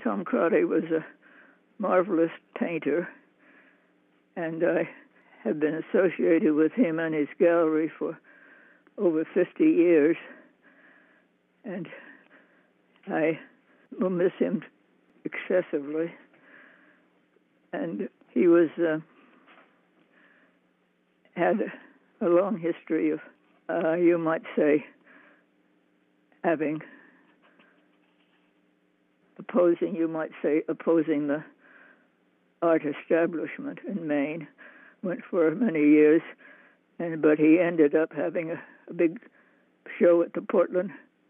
Tom Crotty was a marvelous painter, and I have been associated with him and his gallery for over 50 years, and I will miss him excessively. And he was had a long history of, you might say, opposing the art establishment in Maine. Went for many years, but he ended up having a big show at the Portland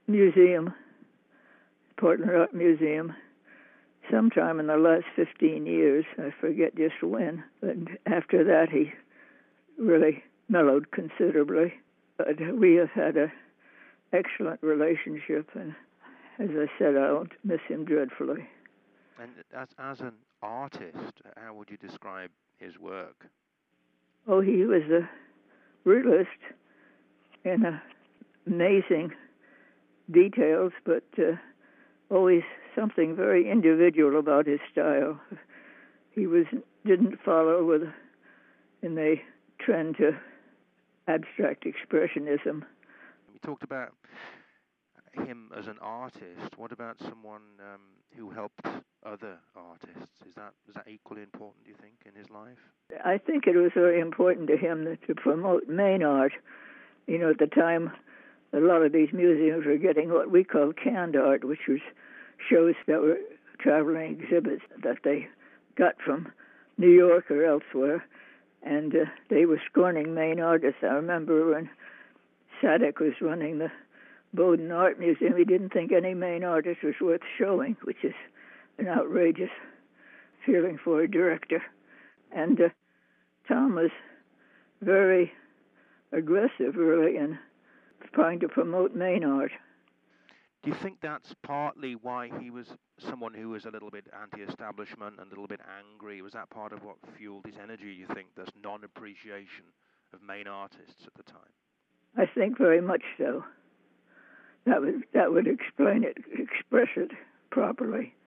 Art Museum, sometime in the last 15 years. I forget just when, but after that he really mellowed considerably. But we have had an excellent relationship, and as I said, I'll miss him dreadfully. And as an artist, how would you describe his work? Oh, he was a realist in amazing details, but always something very individual about his style. He didn't follow in the trend to abstract expressionism. You talked about him as an artist. What about someone who helped other artists? Is that equally important, do you think, in his life? I think it was very important to him to promote Maine art. You know, at the time, a lot of these museums were getting what we call canned art, which was shows that were traveling exhibits that they got from New York or elsewhere, and they were scorning Maine artists. I remember when Sadek was running the Bowdoin Art Museum, he didn't think any Maine artist was worth showing, which is an outrageous feeling for a director. And Tom was very aggressive, really, in trying to promote Maine art. Do you think that's partly why he was someone who was a little bit anti-establishment and a little bit angry? Was that part of what fueled his energy, you think, this non-appreciation of Maine artists at the time? I think very much so. That would explain it, express it properly.